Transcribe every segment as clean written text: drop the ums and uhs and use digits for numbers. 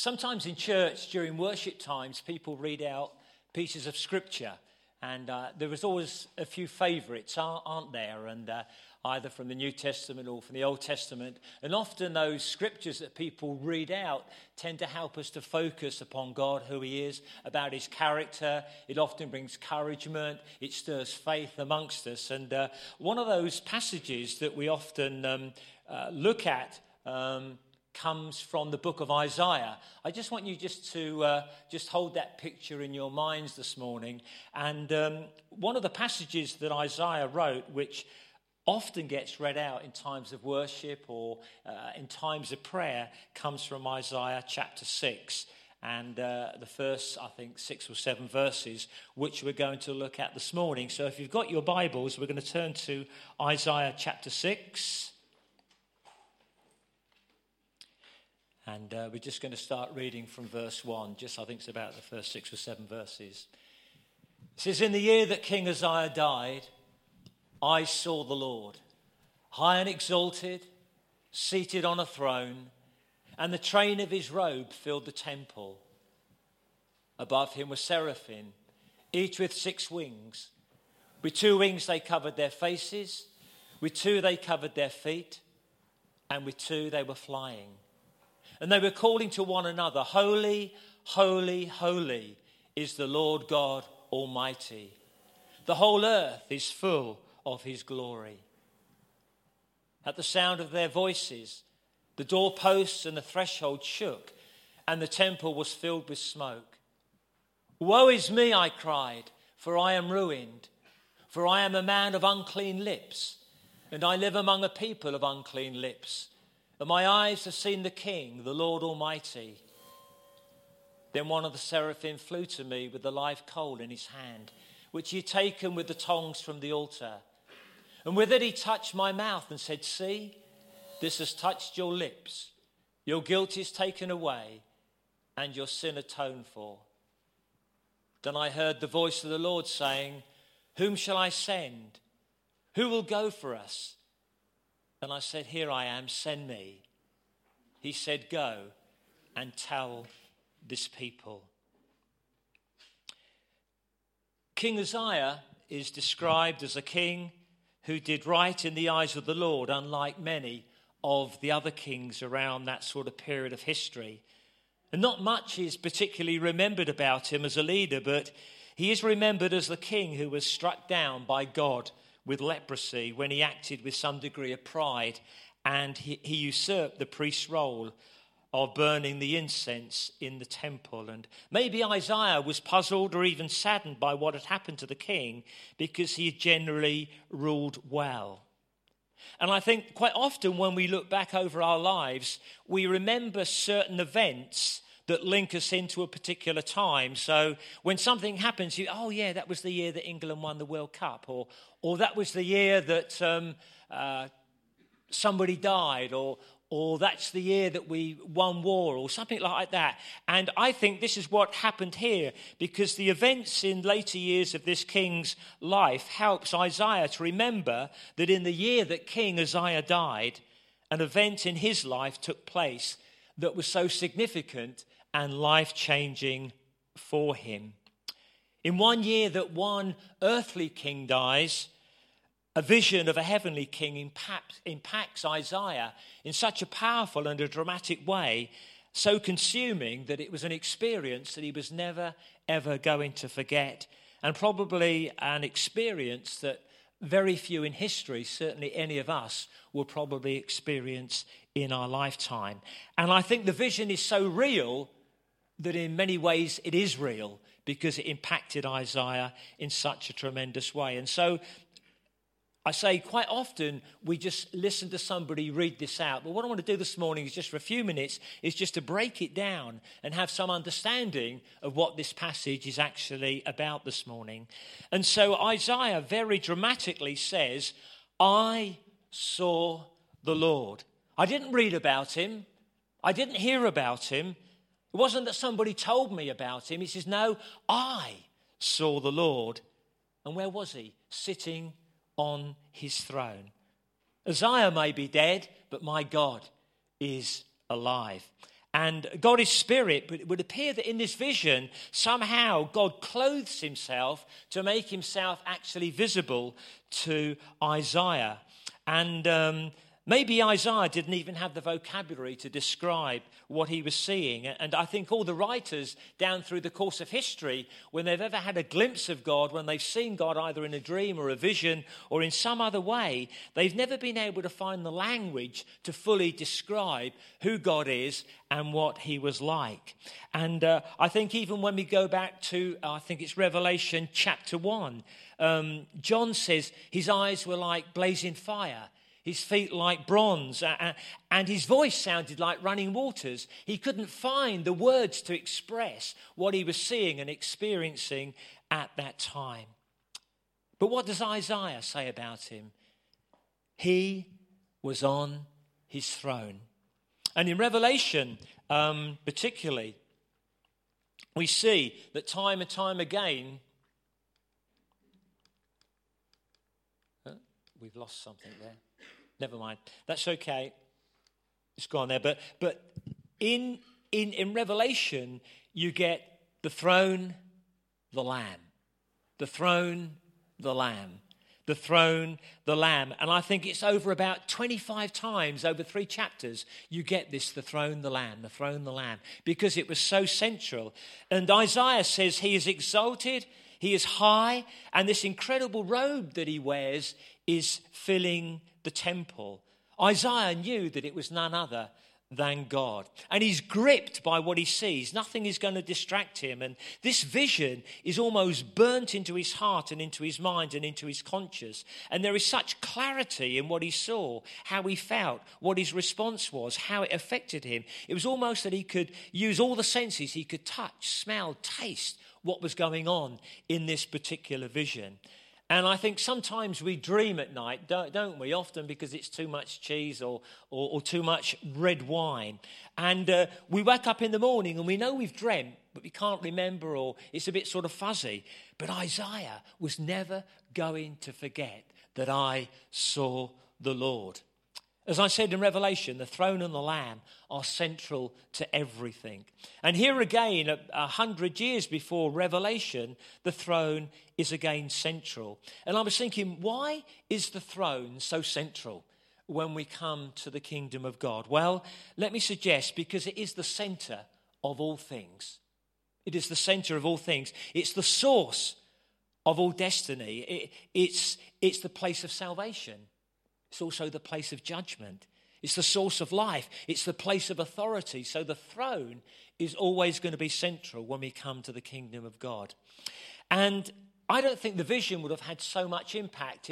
Sometimes in church during worship times, people read out pieces of scripture, and there is always a few favourites, aren't there? And either from the New Testament or from the Old Testament. And often those scriptures that people read out tend to help us to focus upon God, who he is, about his character. It often brings encouragement. It stirs faith amongst us. And one of those passages that we often look at comes from the book of Isaiah. I just want you to hold that picture in your minds this morning. And one of the passages that Isaiah wrote, which often gets read out in times of worship or in times of prayer, comes from Isaiah chapter 6 and the first, I think, 6 or 7 verses, which we're going to look at this morning. So if you've got your Bibles, we're going to turn to Isaiah chapter 6. And we're just going to start reading from verse 1. I think it's about the first 6 or 7 verses. It says, "In the year that King Uzziah died, I saw the Lord, high and exalted, seated on a throne, and the train of his robe filled the temple. Above him were seraphim, each with 6 wings. With 2 wings they covered their faces, with 2 they covered their feet, and with 2 they were flying. And they were calling to one another, 'Holy, holy, holy is the Lord God Almighty. The whole earth is full of his glory.' At the sound of their voices, the doorposts and the threshold shook, and the temple was filled with smoke. 'Woe is me,' I cried, 'for I am ruined. For I am a man of unclean lips, and I live among a people of unclean lips. And my eyes have seen the King, the Lord Almighty.' Then one of the seraphim flew to me with the live coal in his hand, which he had taken with the tongs from the altar. And with it he touched my mouth and said, 'See, this has touched your lips. Your guilt is taken away and your sin atoned for.' Then I heard the voice of the Lord saying, 'Whom shall I send? Who will go for us?' And I said, 'Here I am, send me.' He said, 'Go and tell this people.'" King Uzziah is described as a king who did right in the eyes of the Lord, unlike many of the other kings around that sort of period of history. And not much is particularly remembered about him as a leader, but he is remembered as the king who was struck down by God with leprosy when he acted with some degree of pride, and he usurped the priest's role of burning the incense in the temple. And maybe Isaiah was puzzled or even saddened by what had happened to the king, because he had generally ruled well. And I think quite often when we look back over our lives, we remember certain events that link us into a particular time. So when something happens, that was the year that England won the World Cup, or that was the year that somebody died, or that's the year that we won war, or something like that. And I think this is what happened here, because the events in later years of this king's life helps Isaiah to remember that in the year that King Uzziah died, an event in his life took place that was so significant and life-changing for him. In one year that one earthly king dies, a vision of a heavenly king impacts Isaiah in such a powerful and a dramatic way, so consuming that it was an experience that he was never, ever going to forget, and probably an experience that very few in history, certainly any of us, will probably experience in our lifetime. And I think the vision is so real that in many ways it is real, because it impacted Isaiah in such a tremendous way. And so I say quite often we just listen to somebody read this out. But what I want to do this morning is just for a few minutes is just to break it down and have some understanding of what this passage is actually about this morning. And so Isaiah very dramatically says, "I saw the Lord." I didn't read about him. I didn't hear about him. It wasn't that somebody told me about him. He says, no, I saw the Lord. And where was he? Sitting on his throne. Uzziah may be dead, but my God is alive. And God is spirit, but it would appear that in this vision, somehow God clothes himself to make himself actually visible to Isaiah. And maybe Isaiah didn't even have the vocabulary to describe what he was seeing. And I think all the writers down through the course of history, when they've ever had a glimpse of God, when they've seen God either in a dream or a vision or in some other way, they've never been able to find the language to fully describe who God is and what he was like. And I think even when we go back to, I think it's Revelation chapter 1, John says his eyes were like blazing fire, his feet like bronze, and his voice sounded like running waters. He couldn't find the words to express what he was seeing and experiencing at that time. But what does Isaiah say about him? He was on his throne. And in Revelation, particularly, we see that time and time again, we've lost something there. Never mind. That's okay. It's gone there. But in Revelation, you get the throne, the Lamb. The throne, the Lamb. The throne, the Lamb. And I think it's over about 25 times over 3 chapters, you get this, the throne, the Lamb, the throne, the Lamb, because it was so central. And Isaiah says he is exalted, he is high, and this incredible robe that he wears is filling the temple. Isaiah knew that it was none other than God. And he's gripped by what he sees. Nothing is going to distract him. And this vision is almost burnt into his heart and into his mind and into his conscience. And there is such clarity in what he saw, how he felt, what his response was, how it affected him. It was almost that he could use all the senses. He could touch, smell, taste what was going on in this particular vision. And I think sometimes we dream at night, don't we? Often because it's too much cheese or too much red wine. And we wake up in the morning and we know we've dreamt, but we can't remember, or it's a bit sort of fuzzy. But Isaiah was never going to forget that I saw the Lord. As I said in Revelation, the throne and the Lamb are central to everything. And here again, 100 years before Revelation, the throne is again central. And I was thinking, why is the throne so central when we come to the kingdom of God? Well, let me suggest, because it is the center of all things. It is the center of all things. It's the source of all destiny. It's the place of salvation. It's also the place of judgment. It's the source of life. It's the place of authority. So the throne is always going to be central when we come to the kingdom of God. And I don't think the vision would have had so much impact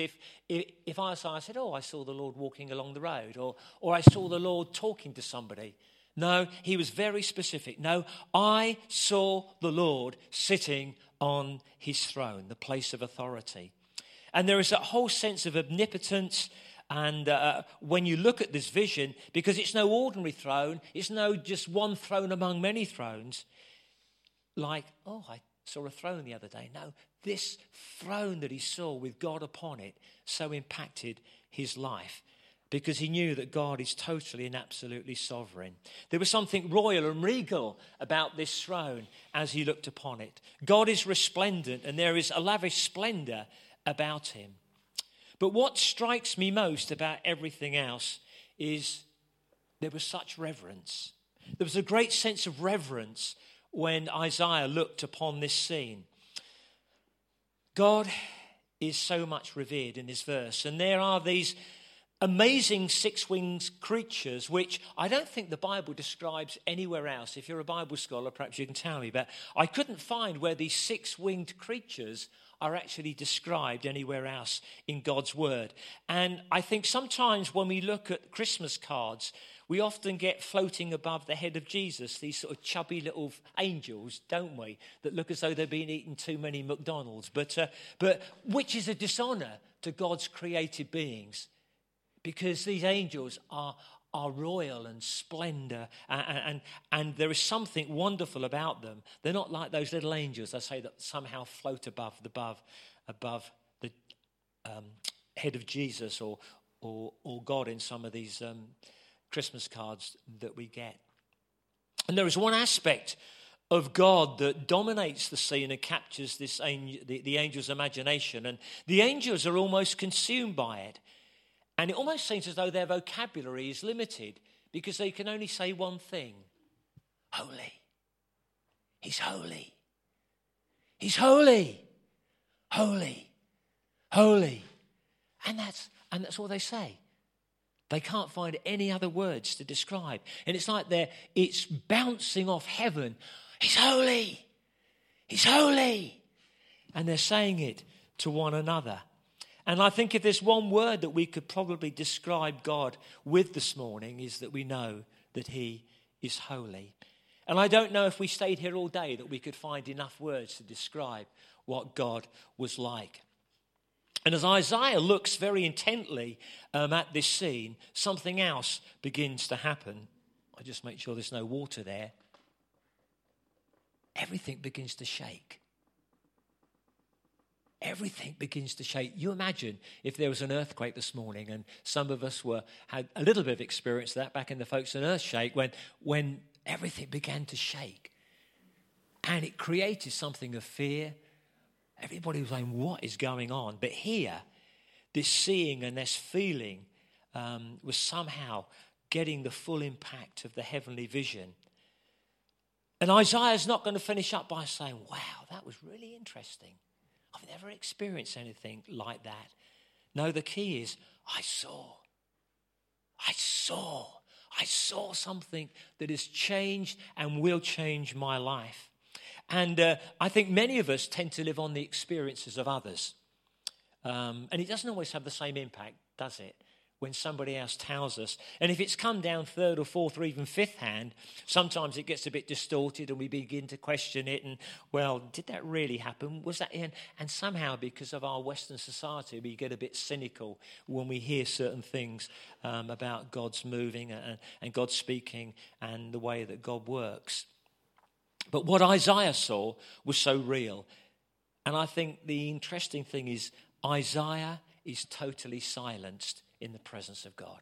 if Isaiah said, I saw the Lord walking along the road, or I saw the Lord talking to somebody. No, he was very specific. No, I saw the Lord sitting on his throne, the place of authority. And there is that whole sense of omnipotence. And when you look at this vision, because it's no ordinary throne, it's no just one throne among many thrones, like, I saw a throne the other day. No, this throne that he saw with God upon it so impacted his life, because he knew that God is totally and absolutely sovereign. There was something royal and regal about this throne as he looked upon it. God is resplendent, and there is a lavish splendor about him. But what strikes me most about everything else is there was such reverence. There was a great sense of reverence when Isaiah looked upon this scene. God is so much revered in this verse, and there are these amazing 6-winged creatures, which I don't think the Bible describes anywhere else. If you're a Bible scholar, perhaps you can tell me, but I couldn't find where these 6-winged creatures are actually described anywhere else in God's word. And I think sometimes when we look at Christmas cards, we often get floating above the head of Jesus these sort of chubby little angels, don't we, that look as though they've been eating too many McDonald's, but which is a dishonor to God's created beings, because these angels are royal and splendor, and there is something wonderful about them. They're not like those little angels, I say, that somehow float above the head of Jesus or God in some of these Christmas cards that we get. And there is one aspect of God that dominates the scene and captures this the angel's imagination. And the angels are almost consumed by it. And it almost seems as though their vocabulary is limited because they can only say one thing. Holy. He's holy. He's holy. Holy. Holy. And that's all they say. They can't find any other words to describe. And it's like it's bouncing off heaven. He's holy. He's holy. And they're saying it to one another. And I think if there's one word that we could probably describe God with this morning is that we know that he is holy. And I don't know if we stayed here all day that we could find enough words to describe what God was like. And as Isaiah looks very intently at this scene, something else begins to happen. I just make sure there's no water there. Everything begins to shake. Everything begins to shake. You imagine if there was an earthquake this morning, and some of us had a little bit of experience of that back in the Folks on Earth shake, when everything began to shake. And it created something of fear. Everybody was saying, what is going on? But here, this seeing and this feeling was somehow getting the full impact of the heavenly vision. And Isaiah's not going to finish up by saying, wow, that was really interesting. I've never experienced anything like that. No, the key is, I saw something that has changed and will change my life. And I think many of us tend to live on the experiences of others. And it doesn't always have the same impact, does it? When somebody else tells us. And if it's come down third or fourth or even fifth hand, sometimes it gets a bit distorted and we begin to question it. And, well, did that really happen? Was that in? And somehow, because of our Western society, we get a bit cynical when we hear certain things about God's moving and God speaking and the way that God works. But what Isaiah saw was so real. And I think the interesting thing is Isaiah is totally silenced in the presence of God.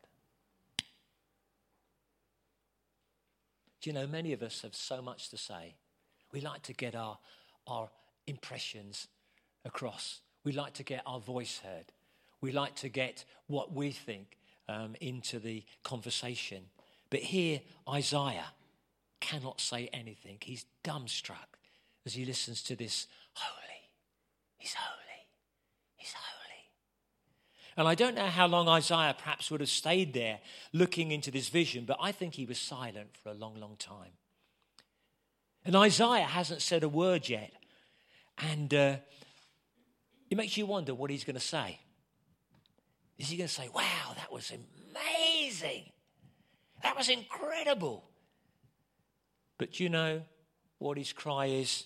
Do you know, many of us have so much to say. We like to get our impressions across. We like to get our voice heard. We like to get what we think into the conversation. But here, Isaiah cannot say anything. He's dumbstruck as he listens to this holy. He's holy. He's holy. And I don't know how long Isaiah perhaps would have stayed there looking into this vision, but I think he was silent for a long, long time. And Isaiah hasn't said a word yet. And it makes you wonder what he's going to say. Is he going to say, wow, that was amazing. That was incredible. But you know what his cry is?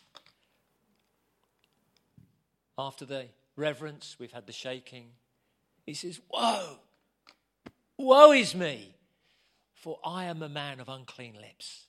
After the reverence, we've had the shaking. He says, woe, woe is me, for I am a man of unclean lips.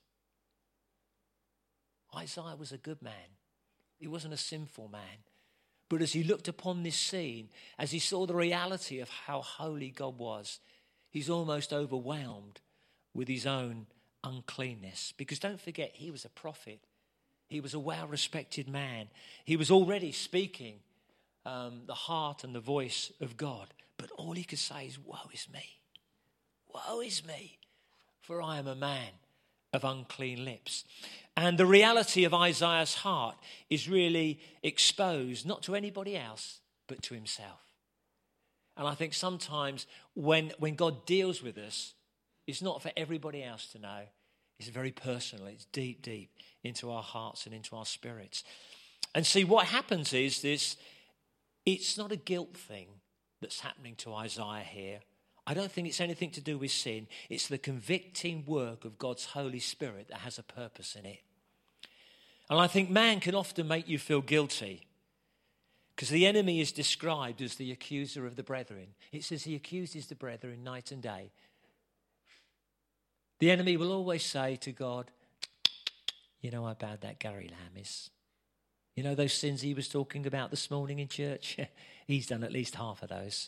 Isaiah was a good man. He wasn't a sinful man. But as he looked upon this scene, as he saw the reality of how holy God was, he's almost overwhelmed with his own uncleanness. Because don't forget, he was a prophet. He was a well-respected man. He was already speaking the heart and the voice of God. But all he could say is, woe is me. Woe is me, for I am a man of unclean lips. And the reality of Isaiah's heart is really exposed, not to anybody else, but to himself. And I think sometimes when God deals with us, it's not for everybody else to know. It's very personal. It's deep, deep into our hearts and into our spirits. And see, what happens is this, it's not a guilt thing that's happening to Isaiah here. I don't think it's anything to do with sin. It's the convicting work of God's Holy Spirit that has a purpose in it. And I think man can often make you feel guilty because the enemy is described as the accuser of the brethren. It says he accuses the brethren night and day. The enemy will always say to God, you know how bad that Gary Lamb is. You know those sins he was talking about this morning in church? He's done at least half of those.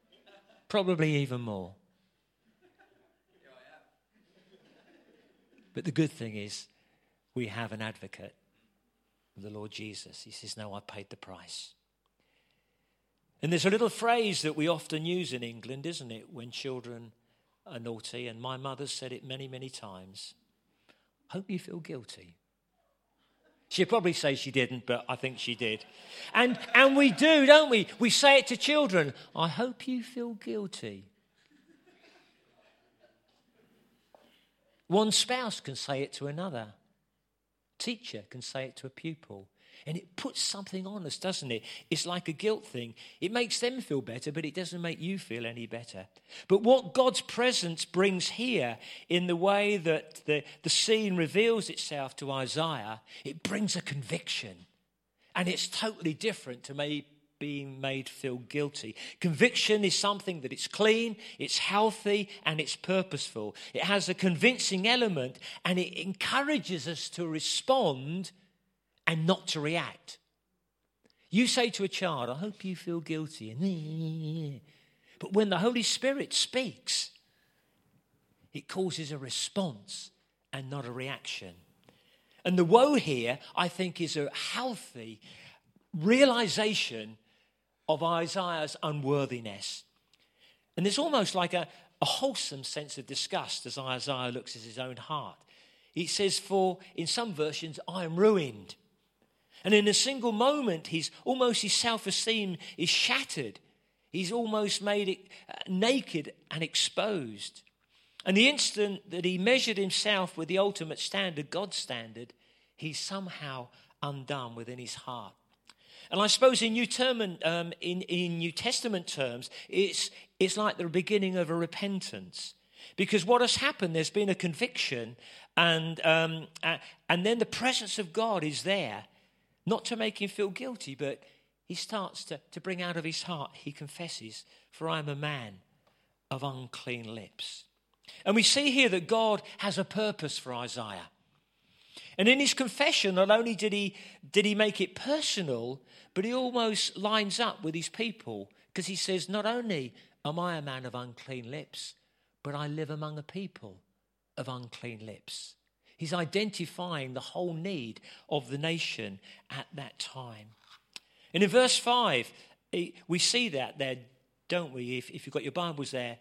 Probably even more. But the good thing is we have an advocate, the Lord Jesus. He says, no, I paid the price. And there's a little phrase that we often use in England, isn't it, when children are naughty, and my mother said it many, many times. Hope you feel guilty. She'd probably say she didn't, but I think she did. And we do, don't we? We say it to children. I hope you feel guilty. One spouse can say it to another. Teacher can say it to a pupil. And it puts something on us, doesn't it? It's like a guilt thing. It makes them feel better, but it doesn't make you feel any better. But what God's presence brings here in the way that the scene reveals itself to Isaiah, it brings a conviction. And it's totally different to being made feel guilty. Conviction is something that it's clean, it's healthy, and it's purposeful. It has a convincing element, and it encourages us to respond and not to react. You say to a child, I hope you feel guilty. But when the Holy Spirit speaks, it causes a response and not a reaction. And the woe here, I think, is a healthy realization of Isaiah's unworthiness. And there's almost like a wholesome sense of disgust as Isaiah looks at his own heart. He says, for in some versions, I am ruined. And in a single moment, his self-esteem is shattered. He's almost made it naked and exposed. And the instant that he measured himself with the ultimate standard, God's standard, he's somehow undone within his heart. And I suppose in New Testament terms, it's like the beginning of a repentance. Because what has happened, there's been a conviction, and then the presence of God is there. Not to make him feel guilty, but he starts to bring out of his heart, he confesses, for I am a man of unclean lips. And we see here that God has a purpose for Isaiah. And in his confession, not only did he make it personal, but he almost lines up with his people, because he says, not only am I a man of unclean lips, but I live among a people of unclean lips. He's identifying the whole need of the nation at that time. And in verse 5, we see that there, don't we? If you've got your Bibles there,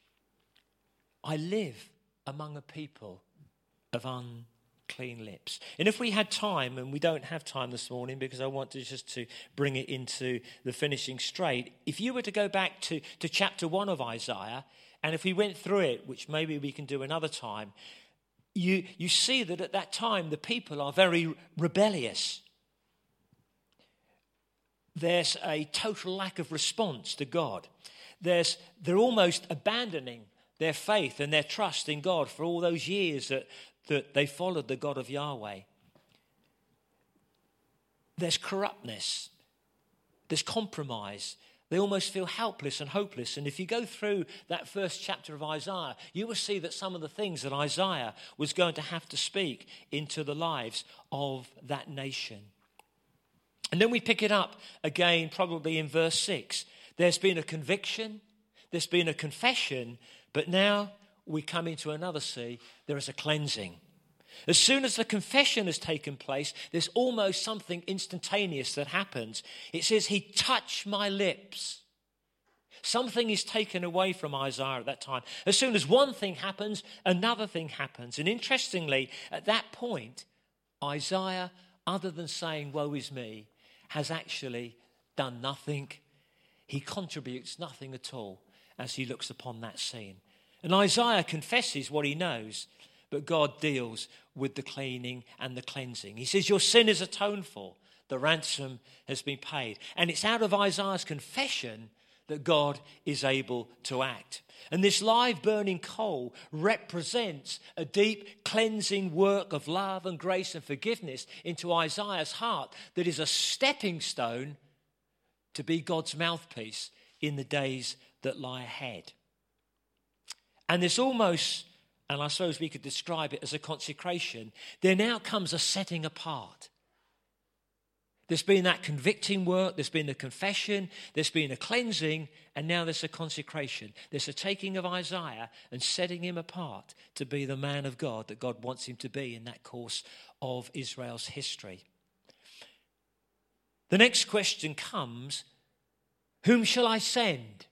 I live among a people of unclean lips. And if we had time, and we don't have time this morning because I want to bring it into the finishing straight, if you were to go back to chapter 1 of Isaiah, and if we went through it, which maybe we can do another time, you see that at that time the people are very rebellious. There's a total lack of response to God. They're almost abandoning their faith and their trust in God for all those years that they followed the God of Yahweh. There's corruptness. There's compromise. They almost feel helpless and hopeless. And if you go through that first chapter of Isaiah, you will see that some of the things that Isaiah was going to have to speak into the lives of that nation. And then we pick it up again, probably in verse 6. There's been a conviction, there's been a confession, but now we come into another sea. There is a cleansing. As soon as the confession has taken place, there's almost something instantaneous that happens. It says, he touched my lips. Something is taken away from Isaiah at that time. As soon as one thing happens, another thing happens. And interestingly, at that point, Isaiah, other than saying, woe is me, has actually done nothing. He contributes nothing at all as he looks upon that scene. And Isaiah confesses what he knows, but God deals with the cleaning and the cleansing. He says, your sin is atoned for. The ransom has been paid. And it's out of Isaiah's confession that God is able to act. And this live burning coal represents a deep cleansing work of love and grace and forgiveness into Isaiah's heart that is a stepping stone to be God's mouthpiece in the days that lie ahead. And this almost, and I suppose we could describe it as a consecration, there now comes a setting apart. There's been that convicting work, there's been a confession, there's been a cleansing, and now there's a consecration. There's a taking of Isaiah and setting him apart to be the man of God that God wants him to be in that course of Israel's history. The next question comes, whom shall I send?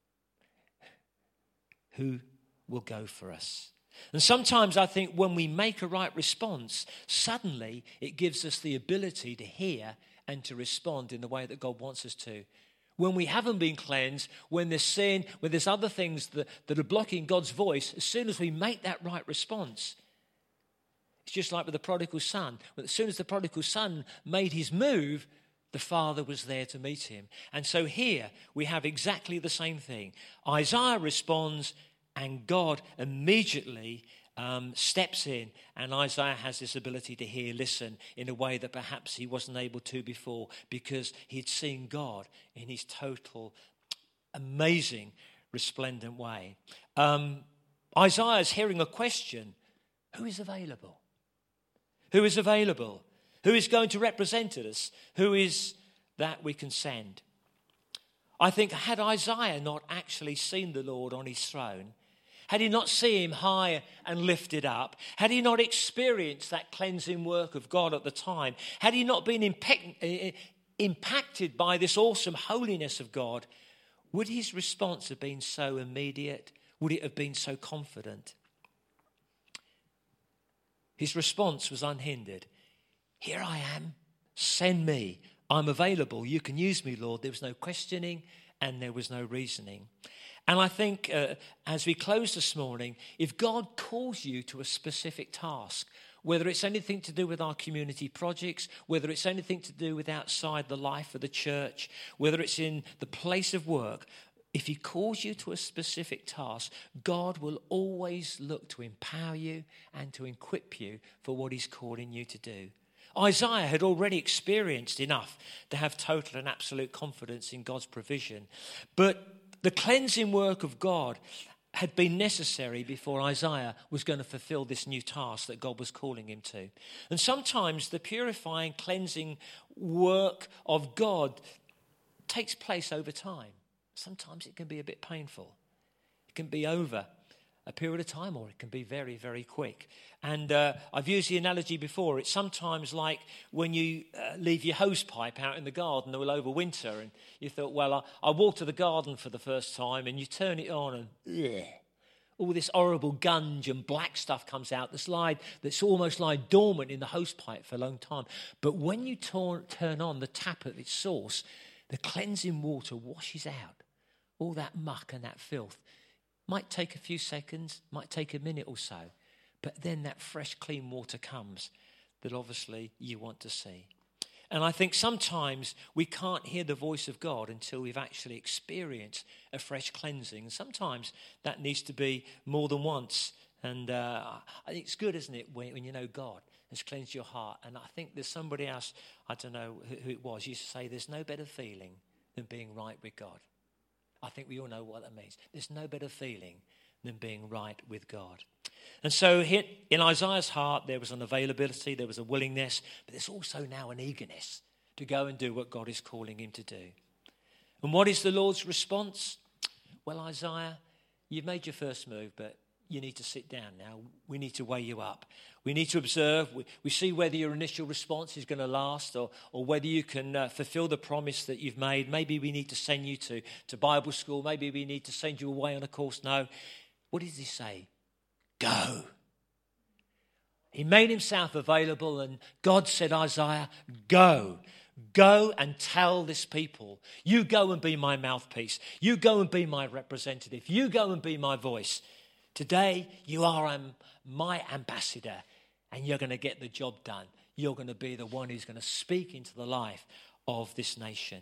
Who will go for us? And sometimes I think when we make a right response, suddenly it gives us the ability to hear and to respond in the way that God wants us to. When we haven't been cleansed, when there's sin, when there's other things that are blocking God's voice, as soon as we make that right response, it's just like with the prodigal son. As soon as the prodigal son made his move, the father was there to meet him. And so here we have exactly the same thing. Isaiah responds, and God immediately steps in, and Isaiah has this ability to hear, listen, in a way that perhaps he wasn't able to before, because he'd seen God in his total, amazing, resplendent way. Isaiah's hearing a question, who is available? Who is available? Who is going to represent us? Who is that we can send? I think had Isaiah not actually seen the Lord on his throne, had he not seen him high and lifted up, had he not experienced that cleansing work of God at the time, had he not been impacted by this awesome holiness of God, would his response have been so immediate? Would it have been so confident? His response was unhindered. Here I am, send me, I'm available, you can use me, Lord. There was no questioning and there was no reasoning. And I think as we close this morning, if God calls you to a specific task, whether it's anything to do with our community projects, whether it's anything to do with outside the life of the church, whether it's in the place of work, if he calls you to a specific task, God will always look to empower you and to equip you for what he's calling you to do. Isaiah had already experienced enough to have total and absolute confidence in God's provision. But the cleansing work of God had been necessary before Isaiah was going to fulfill this new task that God was calling him to. And sometimes the purifying, cleansing work of God takes place over time. Sometimes it can be a bit painful. It can be over a period of time, or it can be very, very quick. And I've used the analogy before. It's sometimes like when you leave your hose pipe out in the garden all over winter, and you thought, well, I water the garden for the first time, and you turn it on, and all this horrible gunge and black stuff comes out that's almost like dormant in the hose pipe for a long time. But when you turn on the tap at its source, the cleansing water washes out all that muck and that filth. Might take a few seconds, might take a minute or so, but then that fresh, clean water comes that obviously you want to see. And I think sometimes we can't hear the voice of God until we've actually experienced a fresh cleansing. And sometimes that needs to be more than once. And I think it's good, isn't it, when you know God has cleansed your heart. And I think there's somebody else, I don't know who it was, used to say there's no better feeling than being right with God. I think we all know what that means. There's no better feeling than being right with God. And so in Isaiah's heart, there was an availability, there was a willingness, but there's also now an eagerness to go and do what God is calling him to do. And what is the Lord's response? Well, Isaiah, you've made your first move, but you need to sit down now. We need to weigh you up. We need to observe. We see whether your initial response is going to last or whether you can fulfill the promise that you've made. Maybe we need to send you to Bible school. Maybe we need to send you away on a course. No. What does he say? Go. He made himself available, and God said, Isaiah, go. Go and tell this people. You go and be my mouthpiece. You go and be my representative. You go and be my voice. Today, you are my ambassador, and you're going to get the job done. You're going to be the one who's going to speak into the life of this nation.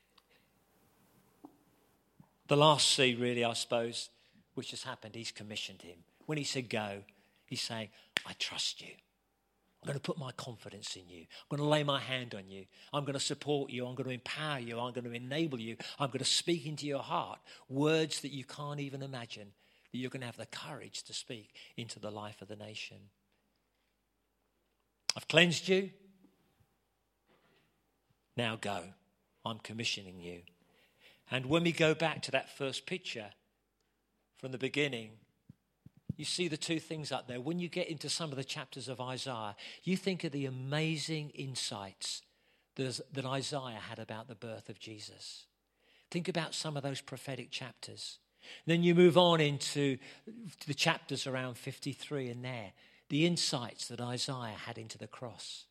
The last C, really, I suppose, which has happened, he's commissioned him. When he said go, he's saying, I trust you. I'm going to put my confidence in you. I'm going to lay my hand on you. I'm going to support you. I'm going to empower you. I'm going to enable you. I'm going to speak into your heart words that you can't even imagine, that you're going to have the courage to speak into the life of the nation. I've cleansed you. Now go. I'm commissioning you. And when we go back to that first picture from the beginning, you see the two things up there. When you get into some of the chapters of Isaiah, you think of the amazing insights that Isaiah had about the birth of Jesus. Think about some of those prophetic chapters. Then you move on into the chapters around 53 and there, the insights that Isaiah had into the cross.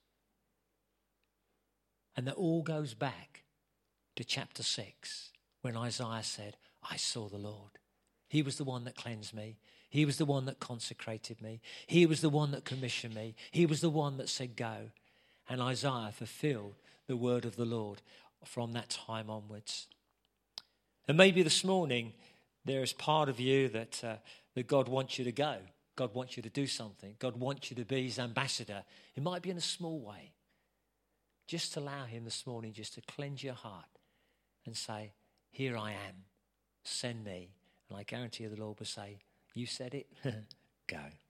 And that all goes back to chapter 6, when Isaiah said, I saw the Lord. He was the one that cleansed me. He was the one that consecrated me. He was the one that commissioned me. He was the one that said go. And Isaiah fulfilled the word of the Lord from that time onwards. And maybe this morning there is part of you that God wants you to go. God wants you to do something. God wants you to be his ambassador. It might be in a small way. Just allow him this morning just to cleanse your heart and say, here I am, send me. And I guarantee you the Lord will say, you said it, go.